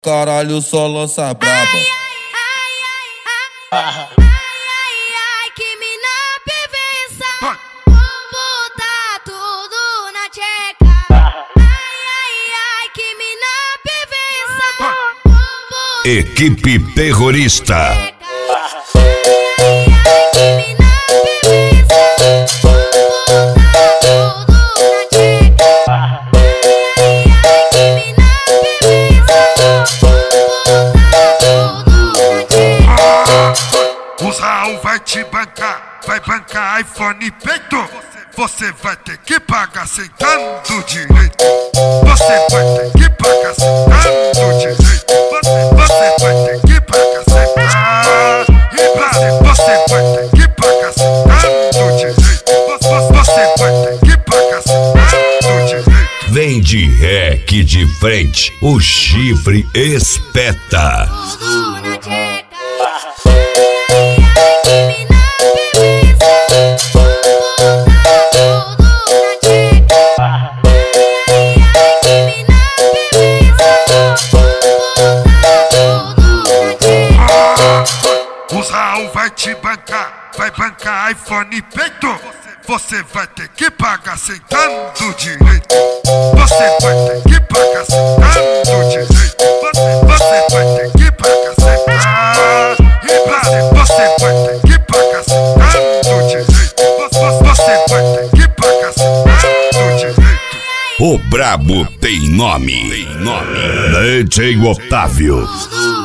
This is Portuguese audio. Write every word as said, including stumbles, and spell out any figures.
Caralho, só lança braba. Ai, ai, ai, ai, ai, ai, que mina perversa. Vou botar tudo na tcheca. Ai, ai, ai, que mina perversa. Vou botar Equipe terrorista. ai, ai, ai, que mina perversa. Vou botar tudo na tcheca. Ai, ai, que mina perversa. Vou botar tudo na tcheca. O Raul vai te bancar, vai bancar iPhone e peito. Você vai ter que pagar sentando direito. Você vai ter que pagar sentando direito. Você, você vai ter que pagar sentando. E você, você vai ter que pagar sentando direito. Você, você vai ter que pagar sentando direito. Vem de rec de frente, o chifre espeta. Tudo na tcheca. Ai, ai, que mina perversa. Vou botar tudo na tcheca. Ai, ai, que mina perversa. Vou botar tudo na tcheca. O Raul vai te bancar, vai bancar iPhone e peito. Você vai ter que pagar sentando direito. Você vai ter que pagar sentando direito. Você, você vai ter que pagar sentando. E você, você vai ter que pagar sentando direito. Você, você vai ter que pagar sentando direito. O brabo tem nome. Tem nome. D J Otávio. Tudo